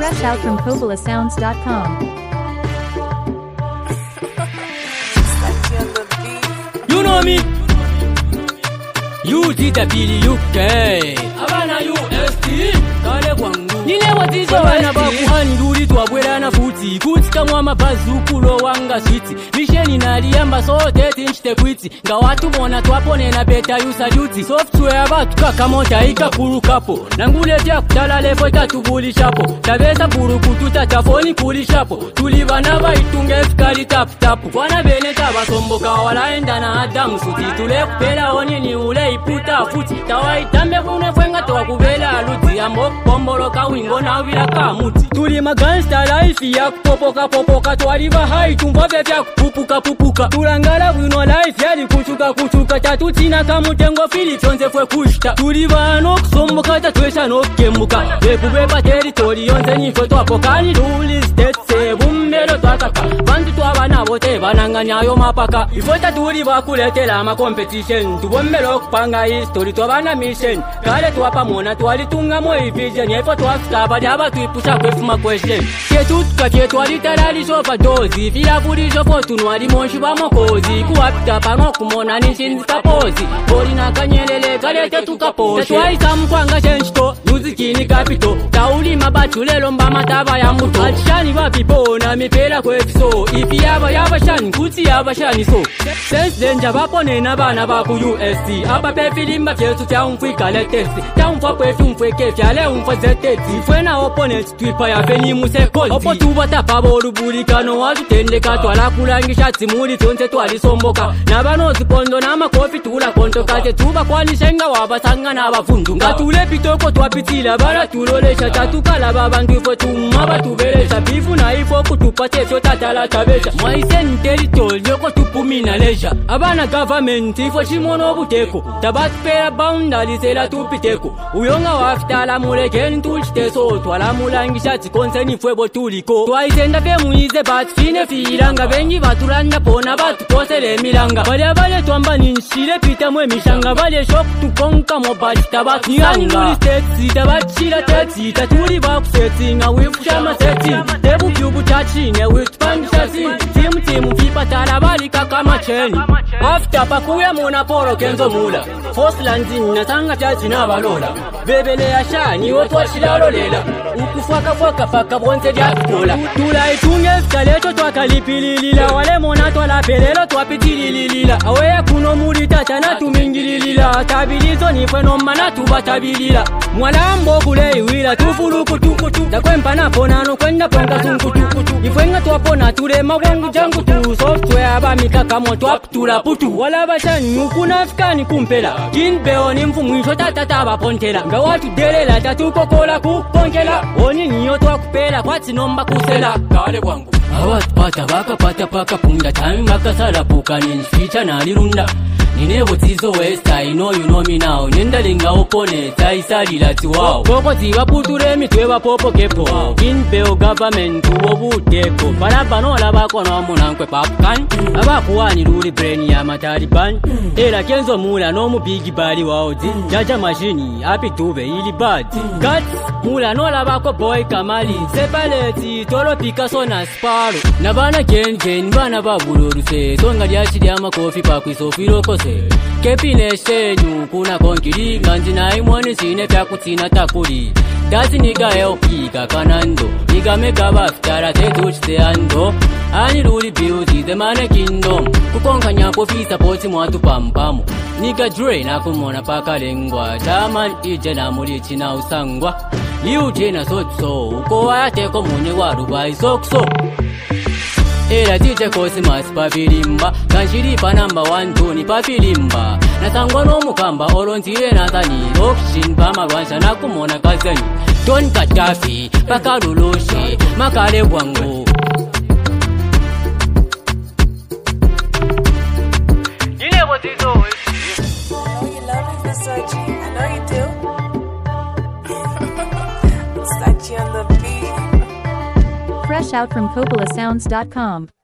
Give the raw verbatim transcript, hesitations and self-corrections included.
Fresh out from Kobola Sounds dot com. You know me. U T W U K. Abana U S T. Kale kwangu. Nine watizo wana bakuhani duri twabwerana futi. Kuti kamwa mabazukulo wanga switi. Misheni naliamba sote tinchite kwiti. Nga watu mona twapone na beta yusa duty. Software batu kakamota ikakuru kapo. Nanguletia kutala lefo ikatubuli shapo. Tabesa buru kututa chafoni kuli shapo. Tulibana baitunge fikari tapu tapu. Wana bene taba somboka walaenda na adamu suti. Tule kupela oni ni ule iputa futi. Tawa itambe kune fwenga towa kubela aluti. Ambo kombolo kawingo na wila kamuti. Tuli magangsta life ya kupopoka popoka. Twaliva hai tumvave vya kupupuka pupuka. Tulangala wino life yali kuchuka kuchuka. Tatutina kamutengo fili chonze fwe kushta. Tuliva no kusomboka tatwesha no kembuka. Wekubeba teritori yonze nifwe twapokani. Luli stetse bumbelo twataka. Bantu twabana bote bananganyayo mapaka. Ifota tuliva kuletela ma competition. Tubombelo kupanga history twabana mission. Kale twapa mona twalitunga mo vision. Yefo twafika badaba tuipusha kwefuma question. Ketutuka ketwalitalali sopa dozi. Fila fulizo fotunwali monshi ba mokozi. Kuwapita pango kumona nishinzi kapozi. Koli na kanyelele kalete tukaposhi. Tetwaisa mkwanga shenshito muzikini kapito. Tauli mabachulelo mba mataba ya muto. Alishani wapipo na mipela kwefiso. Ifi yaba yaba shani kuti yaba shani so. Sense denja vapone na bana baku U S T. Apa pe filimba fyesu fya umfwika letesi. Ta umfwa kwefi umfweke fyale umfwa zeteti. Ifwena opponent twipa ya feni musekonti. Opo tuba tapa boru bulikano wazu tendeka. Twala kulangisha tsimuli tonse twali somboka. Nabano zipondo na makofi tula konto kate. Tuba kwani shenga wabasanga na bafundu. Ngatule pitoko twapitila bara tulolesha. Tatukala babandu ifo tumaba tubelesha. Bifu na ifo kutupate fyo tatala tabesha. Mwaisen territory yoko tupumina leisha. Abana government ifo shimono buteko. Tabatpera boundary sela tupiteko. Uyonga wafitala mulekeni tulchiteso. Twala mulangisha tsikonseni fwebo tuliko. Twaitenda fe muize bat fine filanga. Bengi batulanda pona batu posele milanga. Bale bale twamba ninshile pita mwe mishanga. Bale shok tukonka mobati tabatu sanga. Niyani luli stetsi tabachila tetsi. Tatuli baku setsinga wifushama setsi. Tebu kyubu chachine wifupandisha zini. Timu timu vipa talabali kakama cheni. After pakuya muna poro kenzo mula. Foslanzi nasanga chachi na balola. Bebele ya shani wotwa shilalo lela. Ukufwaka fwaka faka bonse dia kutola. Tula itunge skalecho twakalipililila. Wale mona twala pelelo twapitililila. Awea kuno muri tata na tumingililila. Tabilizo nifwe nomma na tubatabilila. Mwalambo kule iwila tufulu kutukutu. Takwempa na ponano kwenda ponga sunkutu. Ifwenga twapona tule mawongu jangu tu. Software ba mikaka moto aptula putu. Wala bashani ukuna fikani kumpela. Kinbeo ni mfu mwisho tatata bapontela. Nga watu delela tatukokola kuponkela. Oni niyo twakupela kwa tinomba kusela. Kale kwangu awatu pata baka pata paka punda. Time maka sala puka ninficha na lirunda. Ninebo tizo west I know you know me now. Nenda linga opone taisali lati wow. Koko tiwa puture mitweba popo kepo wow. Kinbeo government uobu teko. Palabano labako na munankwe papkan. Abakuwani luli brain ya mataliban. Ela kenzo mula no mu bigi bali waozi. Jaja machini api tube ili bad. Guts mula no labako boy kamali. Sepaleti tolo Picasso na Sparrow. Nabana gen gen bana babuluru se. Songa liachi liama kofi pa kuisofiro kose. Kepine shenyu kuna konkiri. Nganzi na imwani sine pya kutina takuri. Dazi niga helpi kakanando. Niga meka bafitara tetuchite ando. Ani luli beauty the man kingdom. Kukonka nyako fisa poti mwatu pampamu. Niga Dre na kumona paka lengwa. Chaman ije na mulichi na usangwa. Liu jena sotso. Uko wayateko mune warubai sokso. Era tije kosi masi pafilimba. Kanshiripa number one two ni pafilimba. Nasangwa no mukamba olonzire nathani. Okshin pama rwansha na kumona kazeni. Don Katafi paka lulushi. Makale wangu. You know what this always. I know you love me, Versace. I know you do. Versace on the beat. Fresh out from Kobola Sounds dot com.